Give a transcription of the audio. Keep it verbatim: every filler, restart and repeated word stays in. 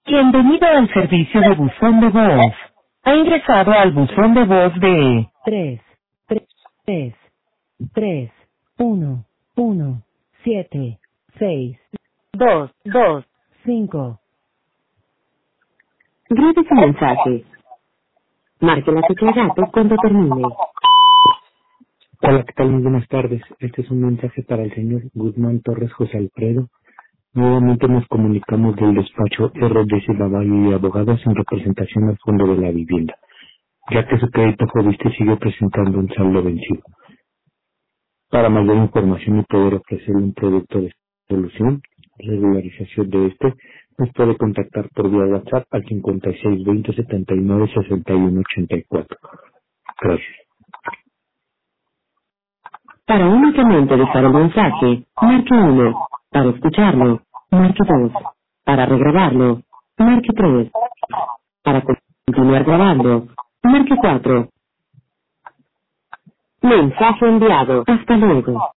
Bienvenido al servicio de buzón de voz. Ha ingresado al buzón de voz de tres, tres, tres, tres, uno, uno, siete, seis, dos, dos, cinco. Grabe su mensaje. Marque la tecla gato cuando termine. Hola, ¿qué tal? Muy buenas tardes. Este es un mensaje para el señor Guzmán Torres José Alfredo. Nuevamente nos comunicamos del despacho R D C Babayo y Abogados en representación al Fondo de la Vivienda, ya que su crédito Fobiste sigue presentando un saldo vencido. Para mayor información y poder ofrecerle un producto de solución, regularización de este, nos puede contactar por vía WhatsApp al cincuenta y seis veinte setenta y nueve sesenta y uno ochenta y cuatro. Gracias. Para únicamente dejar el mensaje, marque uno. Para escucharlo, marque dos. Para regrabarlo, marque tres. Para continuar grabando, marque cuatro. Mensaje enviado. Hasta luego.